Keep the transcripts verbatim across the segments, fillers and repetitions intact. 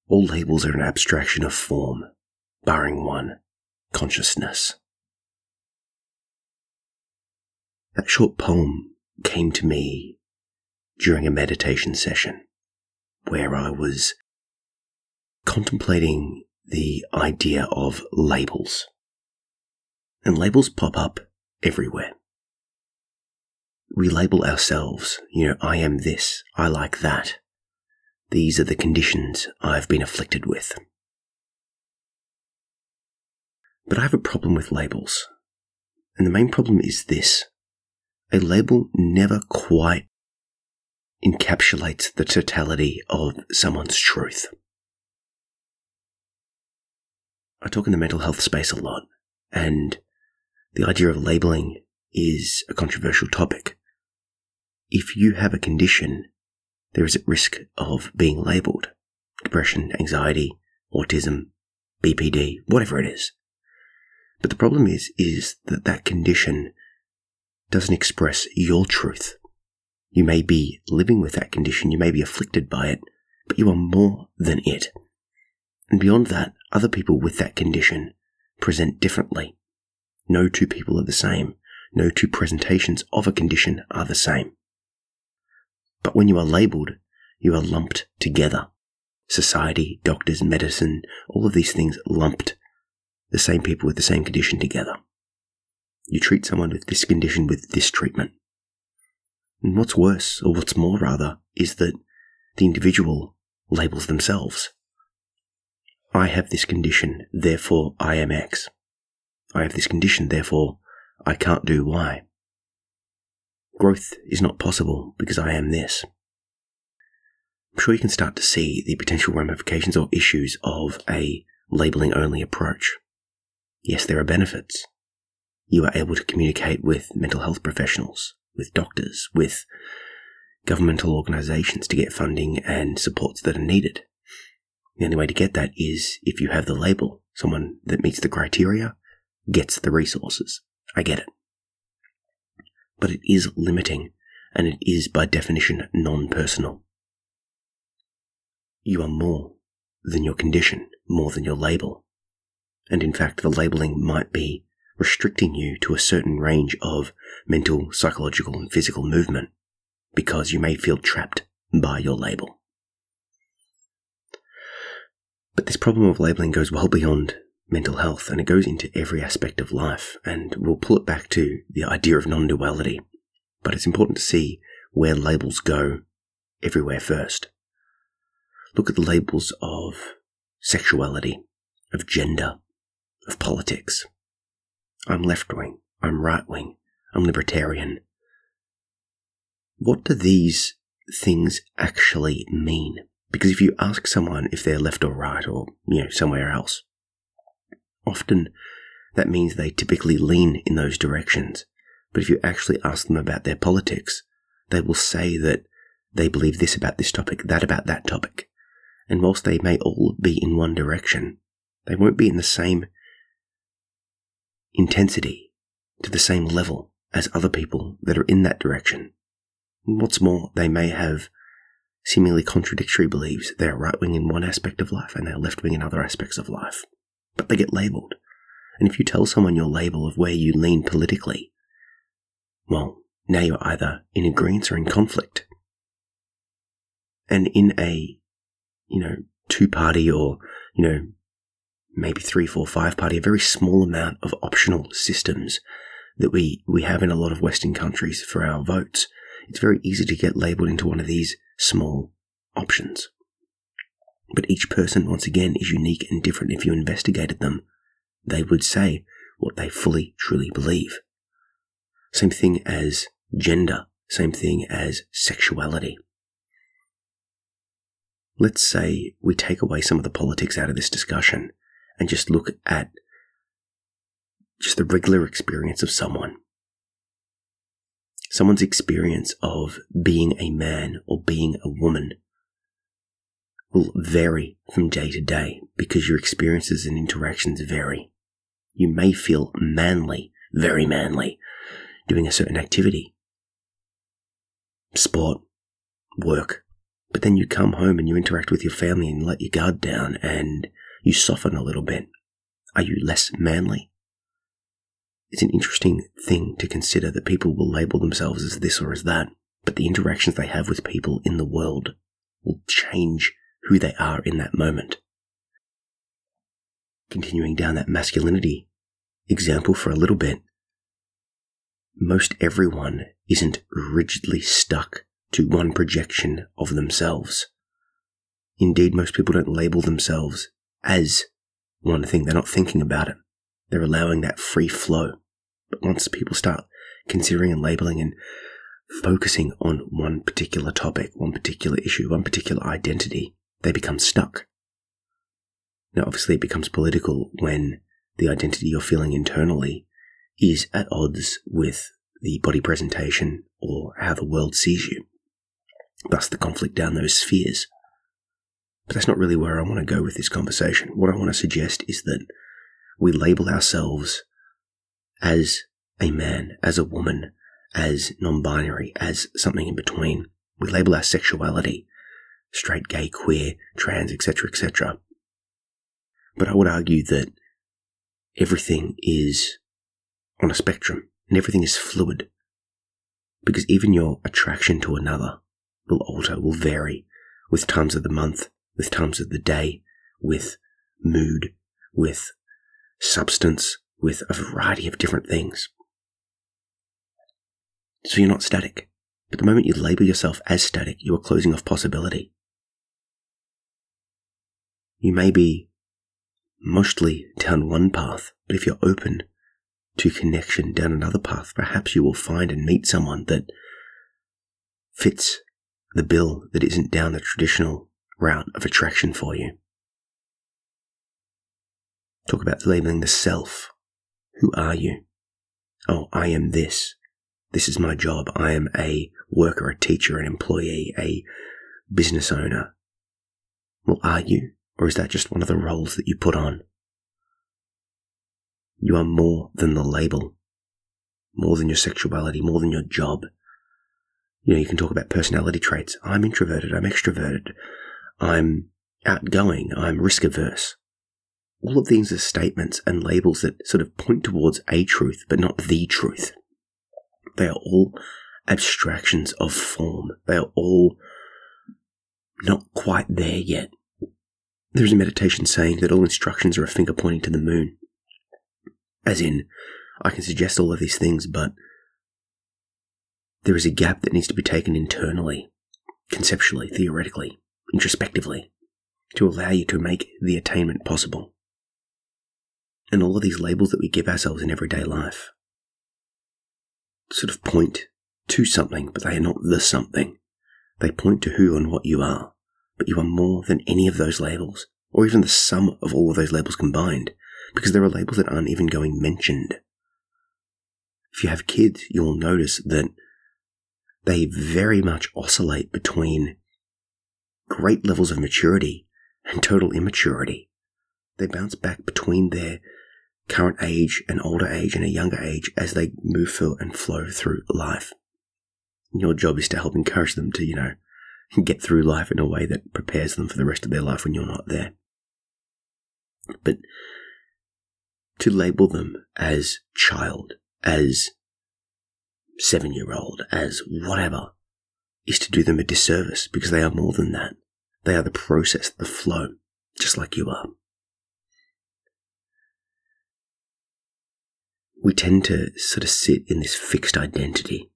All labels are an abstraction of form, barring one, consciousness. That short poem came to me during a meditation session where I was contemplating the idea of labels. And labels pop up everywhere. We label ourselves, you know, I am this, I like that. These are the conditions I've been afflicted with. But I have a problem with labels. And the main problem is this. A label never quite encapsulates the totality of someone's truth. I talk in the mental health space a lot, and the idea of labeling is a controversial topic. If you have a condition, there is a risk of being labelled. Depression, anxiety, autism, B P D, whatever it is. But the problem is, is that that condition doesn't express your truth. You may be living with that condition, you may be afflicted by it, but you are more than it. And beyond that, other people with that condition present differently. No two people are the same. No two presentations of a condition are the same. But when you are labelled, you are lumped together. Society, doctors, medicine, all of these things lumped the same people with the same condition together. You treat someone with this condition with this treatment. And what's worse, or what's more rather, is that the individual labels themselves. I have this condition, therefore I am X. I have this condition, therefore I can't do Y. Growth is not possible because I am this. I'm sure you can start to see the potential ramifications or issues of a labeling-only approach. Yes, there are benefits. You are able to communicate with mental health professionals, with doctors, with governmental organisations to get funding and supports that are needed. The only way to get that is if you have the label. Someone that meets the criteria gets the resources. I get it. But it is limiting, and it is by definition non-personal. You are more than your condition, more than your label. And in fact, the labeling might be restricting you to a certain range of mental, psychological, and physical movement because you may feel trapped by your label. But this problem of labeling goes well beyond mental health, and it goes into every aspect of life, and we'll pull it back to the idea of non-duality. But it's important to see where labels go everywhere first. Look at the labels of sexuality, of gender, of politics. I'm left-wing, I'm right-wing, I'm libertarian. What do these things actually mean? Because if you ask someone if they're left or right or, you know, somewhere else, often that means they typically lean in those directions. But if you actually ask them about their politics, they will say that they believe this about this topic, that about that topic. And whilst they may all be in one direction, they won't be in the same intensity, to the same level as other people that are in that direction. And what's more, they may have seemingly contradictory beliefs. They are right-wing in one aspect of life and they are left-wing in other aspects of life. But they get labelled. And if you tell someone your label of where you lean politically, well, now you're either in agreement or in conflict. And in a, you know, two-party or, you know, maybe three, four, five party, a very small amount of optional systems that we, we have in a lot of Western countries for our votes, it's very easy to get labelled into one of these small options. But each person, once again, is unique and different. If you investigated them, they would say what they fully, truly believe. Same thing as gender, same thing as sexuality. Let's say we take away some of the politics out of this discussion and just look at just the regular experience of someone. Someone's experience of being a man or being a woman will vary from day to day because your experiences and interactions vary. You may feel manly, very manly, doing a certain activity. Sport, work, But then you come home and you interact with your family and let your guard down and you soften a little bit. Are you less manly? It's an interesting thing to consider that people will label themselves as this or as that, but the interactions they have with people in the world will change who they are in that moment. Continuing down that masculinity example for a little bit, most everyone isn't rigidly stuck to one projection of themselves. Indeed, most people don't label themselves as one thing. They're not thinking about it. They're allowing that free flow. But once people start considering and labeling and focusing on one particular topic, one particular issue, one particular identity, they become stuck. Now, obviously, it becomes political when the identity you're feeling internally is at odds with the body presentation or how the world sees you. Thus, the conflict down those spheres. But that's not really where I want to go with this conversation. What I want to suggest is that we label ourselves as a man, as a woman, as non-binary, as something in between. We label our sexuality, straight, gay, queer, trans, et cetera, et cetera. But I would argue that everything is on a spectrum and everything is fluid, because even your attraction to another will alter, will vary with times of the month, with times of the day, with mood, with substance, with a variety of different things. So you're not static. But the moment you label yourself as static, you are closing off possibility. You may be mostly down one path, but if you're open to connection down another path, perhaps you will find and meet someone that fits the bill, that isn't down the traditional route of attraction for you. Talk about labeling the self. Who are you? Oh, I am this. This is my job. I am a worker, a teacher, an employee, a business owner. Well, are you? Or is that just one of the roles that you put on? You are more than the label, more than your sexuality, more than your job. You know, you can talk about personality traits. I'm introverted, I'm extroverted, I'm outgoing, I'm risk averse. All of these are statements and labels that sort of point towards a truth, but not the truth. They are all abstractions of form. They are all not quite there yet. There is a meditation saying that all instructions are a finger pointing to the moon. As in, I can suggest all of these things, but there is a gap that needs to be taken internally, conceptually, theoretically, introspectively, to allow you to make the attainment possible. And all of these labels that we give ourselves in everyday life sort of point to something, but they are not the something. They point to who and what you are, but you are more than any of those labels, or even the sum of all of those labels combined, because there are labels that aren't even going mentioned. If you have kids, you will notice that they very much oscillate between great levels of maturity and total immaturity. They bounce back between their current age, an older age, and a younger age as they move through and flow through life. And your job is to help encourage them to, you know, get through life in a way that prepares them for the rest of their life when you're not there. But to label them as child, as seven-year-old, as whatever, is to do them a disservice, because they are more than that. They are the process, the flow, just like you are. We tend to sort of sit in this fixed identity.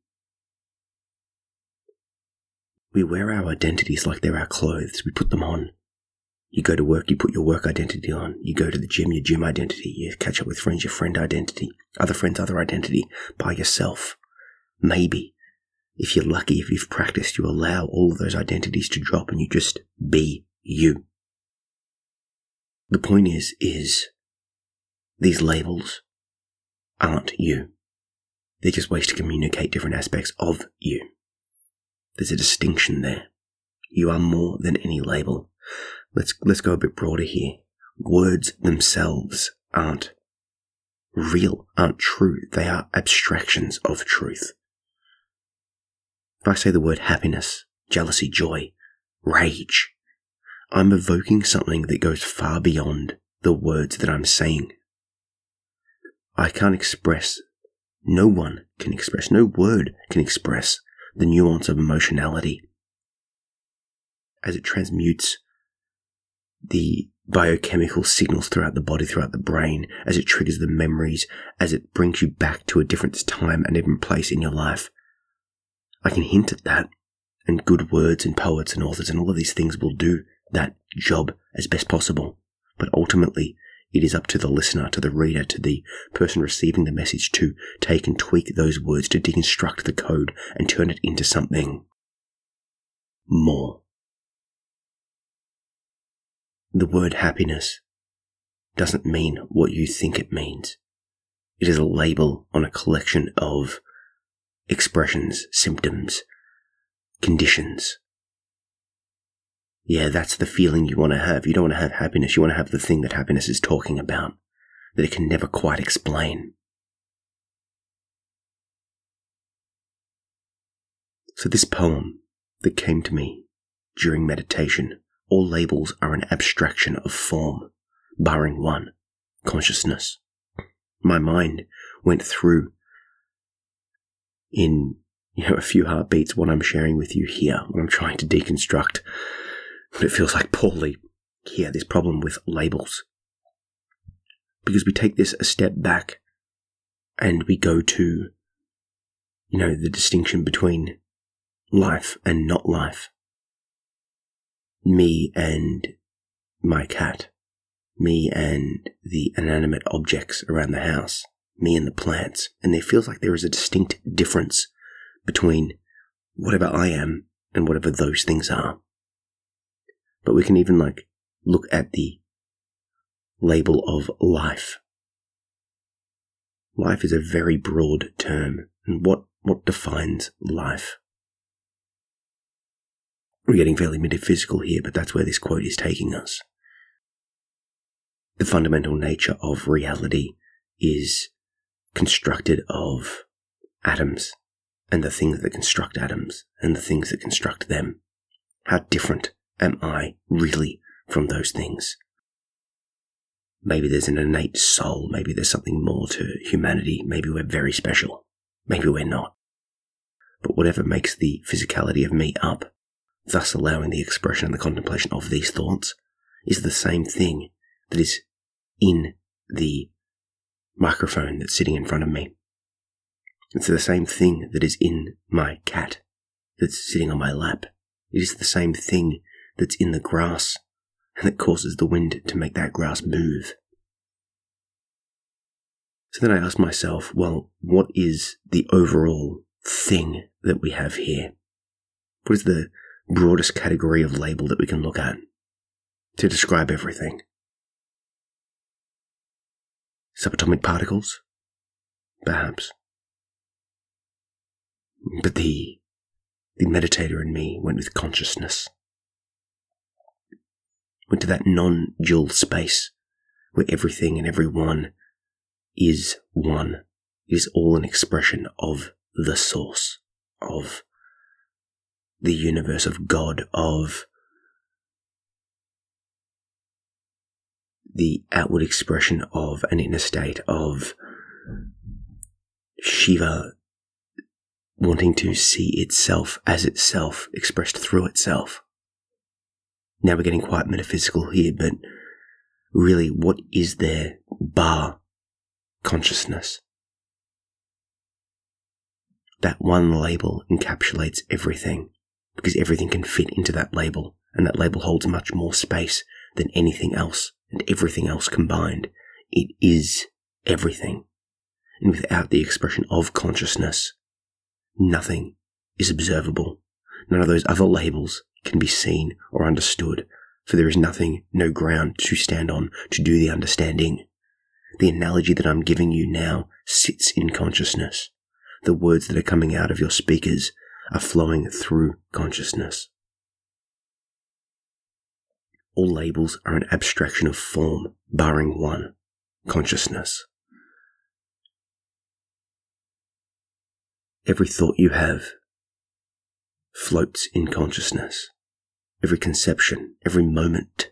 We wear our identities like they're our clothes. We put them on. You go to work, you put your work identity on. You go to the gym, your gym identity. You catch up with friends, your friend identity. Other friends, other identity. By yourself. Maybe. If you're lucky, if you've practiced, you allow all of those identities to drop and you just be you. The point is, is these labels aren't you. They're just ways to communicate different aspects of you. There's a distinction there. You are more than any label. Let's let's go a bit broader here. Words themselves aren't real, aren't true. They are abstractions of truth. If I say the word happiness, jealousy, joy, rage. I'm evoking something that goes far beyond the words that I'm saying. I can't express, no one can express, no word can express the nuance of emotionality as it transmutes the biochemical signals throughout the body, throughout the brain, as it triggers the memories, as it brings you back to a different time and different place in your life. I can hint at that, and good words and poets and authors and all of these things will do that job as best possible. But ultimately, it is up to the listener, to the reader, to the person receiving the message to take and tweak those words, to deconstruct the code and turn it into something more. The word happiness doesn't mean what you think it means. It is a label on a collection of expressions, symptoms, conditions. Yeah, that's the feeling you want to have. You don't want to have happiness. You want to have the thing that happiness is talking about, that it can never quite explain. So this poem that came to me during meditation, all labels are an abstraction of form, barring one, consciousness. My mind went through in, you know, a few heartbeats what I'm sharing with you here, what I'm trying to deconstruct, but it feels like poorly here, this problem with labels. Because we take this a step back and we go to, you know, the distinction between life and not life. Me and my cat. Me and the inanimate objects around the house. Me and the plants. And there feels like there is a distinct difference between whatever I am and whatever those things are. But we can even like look at the label of life. Life is a very broad term. And what, what defines life? We're getting fairly metaphysical here, but that's where this quote is taking us. The fundamental nature of reality is constructed of atoms, and the things that construct atoms, and the things that construct them. How different am I really from those things? Maybe there's an innate soul, maybe there's something more to humanity, maybe we're very special, maybe we're not. But whatever makes the physicality of me up, thus allowing the expression and the contemplation of these thoughts, is the same thing that is in the microphone that's sitting in front of me. It's the same thing that is in my cat that's sitting on my lap. It is the same thing that's in the grass and that causes the wind to make that grass move. So then I asked myself, well, what is the overall thing that we have here? What is the broadest category of label that we can look at to describe everything? Subatomic particles? Perhaps. But the, the meditator in me went with consciousness. Went to that non-dual space where everything and everyone is one. It is all an expression of the source, of the universe, of God, of the outward expression of an inner state, of Shiva wanting to see itself as itself, expressed through itself. Now we're getting quite metaphysical here, but really, what is there bar consciousness? That one label encapsulates everything, because everything can fit into that label, and that label holds much more space than anything else, and everything else combined. It is everything. And without the expression of consciousness, nothing is observable. None of those other labels can be seen or understood, for there is nothing, no ground to stand on to do the understanding. The analogy that I'm giving you now sits in consciousness. The words that are coming out of your speakers are flowing through consciousness. All labels are an abstraction of form, barring one, consciousness. Every thought you have floats in consciousness. every conception, every moment.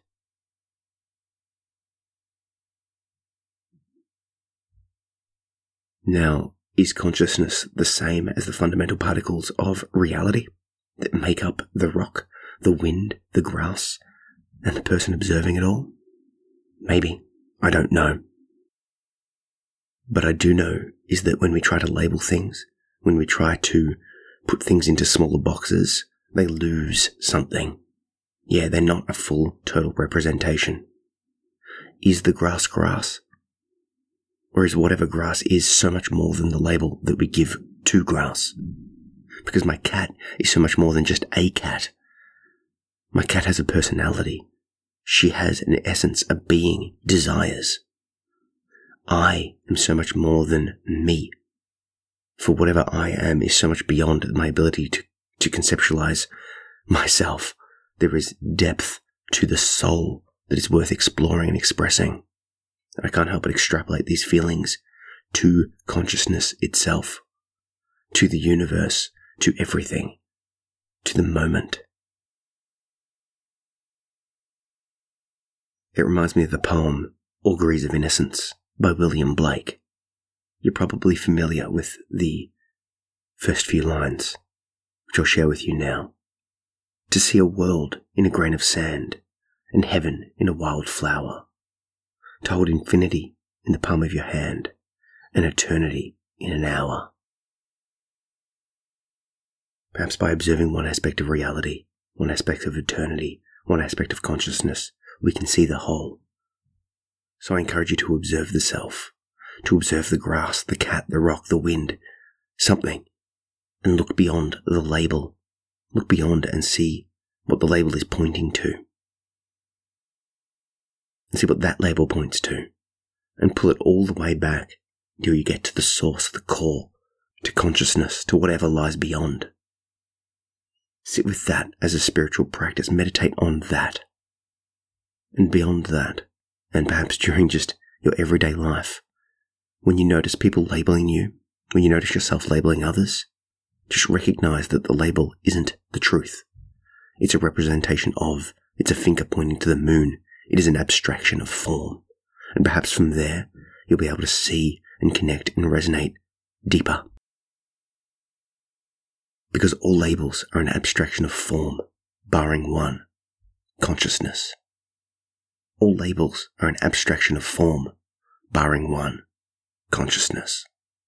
Now, is consciousness the same as the fundamental particles of reality that make up the rock, the wind, the grass, and the person observing it all? Maybe. I don't know. But I do know is that when we try to label things, when we try to put things into smaller boxes, they lose something. Yeah, they're not a full, total representation. Is the grass grass? Or is whatever grass is so much more than the label that we give to grass? Because my cat is so much more than just a cat. My cat has a personality. She has an essence, a being, desires. I am so much more than me. For whatever I am is so much beyond my ability to, to conceptualize myself. There is depth to the soul that is worth exploring and expressing. I can't help but extrapolate these feelings to consciousness itself, to the universe, to everything, to the moment. It reminds me of the poem Auguries of Innocence by William Blake. You're probably familiar with the first few lines, which I'll share with you now. To see a world in a grain of sand, and heaven in a wild flower. To hold infinity in the palm of your hand, and eternity in an hour. Perhaps by observing one aspect of reality, one aspect of eternity, one aspect of consciousness, we can see the whole. So I encourage you to observe the self, to observe the grass, the cat, the rock, the wind, something, and look beyond the label. Look beyond and see what the label is pointing to. And see what that label points to. And pull it all the way back until you get to the source, the core, to consciousness, to whatever lies beyond. Sit with that as a spiritual practice. Meditate on that. And beyond that, and perhaps during just your everyday life, when you notice people labeling you, when you notice yourself labeling others, just recognize that the label isn't the truth. It's a representation of, it's a finger pointing to the moon. It is an abstraction of form. And perhaps from there, you'll be able to see and connect and resonate deeper. Because all labels are an abstraction of form, barring one, consciousness. All labels are an abstraction of form, barring one, consciousness.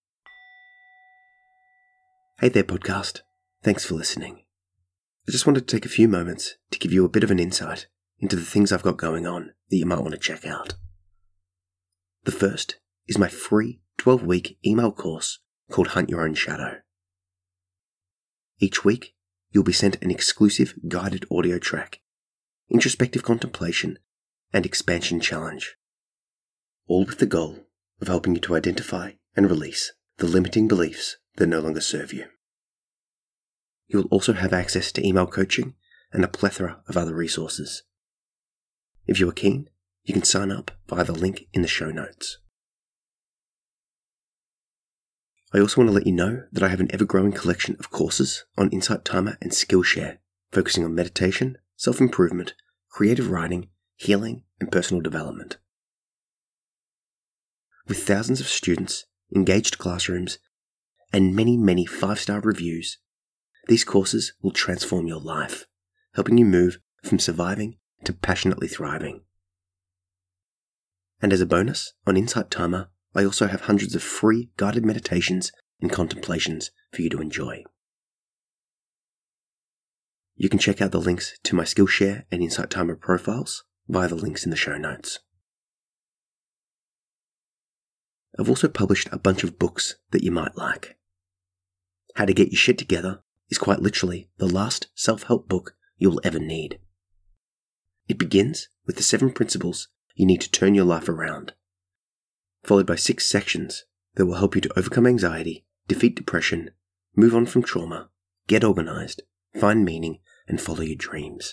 Hey there, podcast. Thanks for listening. I just wanted to take a few moments to give you a bit of an insight into the things I've got going on that you might want to check out. The first is my free twelve-week email course called Hunt Your Own Shadow. Each week, you'll be sent an exclusive guided audio track, introspective contemplation, and expansion challenge, all with the goal of helping you to identify and release the limiting beliefs that no longer serve you. You will also have access to email coaching and a plethora of other resources. If you are keen, you can sign up via the link in the show notes. I also want to let you know that I have an ever-growing collection of courses on Insight Timer and Skillshare, focusing on meditation, self-improvement, creative writing, healing, and personal development. With thousands of students, engaged classrooms, and many, many five-star reviews, these courses will transform your life, helping you move from surviving to passionately thriving. And as a bonus, on Insight Timer, I also have hundreds of free guided meditations and contemplations for you to enjoy. You can check out the links to my Skillshare and Insight Timer profiles via the links in the show notes. I've also published a bunch of books that you might like. How to Get Your Shit Together is quite literally the last self-help book you'll ever need. It begins with the seven principles you need to turn your life around, followed by six sections that will help you to overcome anxiety, defeat depression, move on from trauma, get organized, find meaning, and follow your dreams.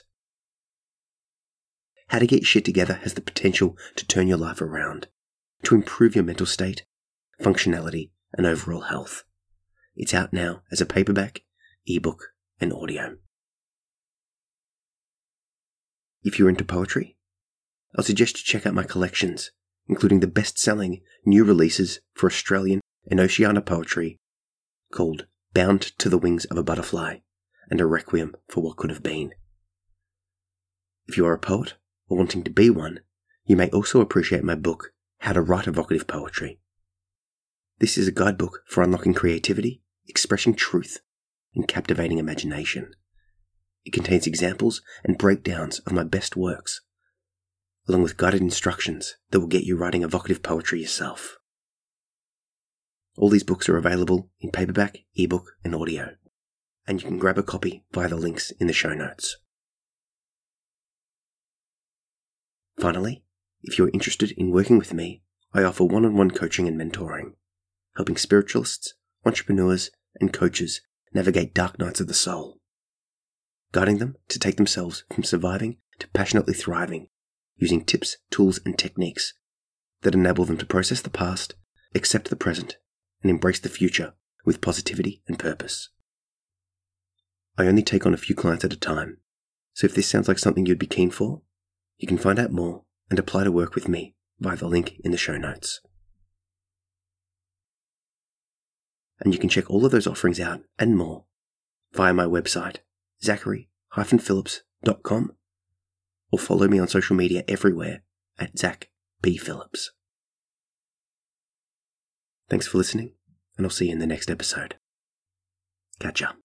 How to Get Your Shit Together has the potential to turn your life around, to improve your mental state, functionality, and overall health. It's out now as a paperback, ebook, and audio. If you're into poetry, I'll suggest you check out my collections, including the best-selling new releases for Australian and Oceania poetry called Bound to the Wings of a Butterfly and A Requiem for What Could Have Been. If you are a poet or wanting to be one, you may also appreciate my book, How to Write Evocative Poetry. This is a guidebook for unlocking creativity, expressing truth, and captivating imagination. It contains examples and breakdowns of my best works, along with guided instructions that will get you writing evocative poetry yourself. All these books are available in paperback, ebook, and audio, and you can grab a copy via the links in the show notes. Finally, if you are interested in working with me, I offer one-on-one coaching and mentoring, helping spiritualists, entrepreneurs, and coaches navigate dark nights of the soul, guiding them to take themselves from surviving to passionately thriving, using tips, tools, and techniques that enable them to process the past, accept the present, and embrace the future with positivity and purpose. I only take on a few clients at a time, so if this sounds like something you'd be keen for, you can find out more and apply to work with me via the link in the show notes. And you can check all of those offerings out and more via my website, zachary dash phillips dot com, or follow me on social media everywhere at Zach B. Phillips. Thanks for listening, and I'll see you in the next episode. Catch ya.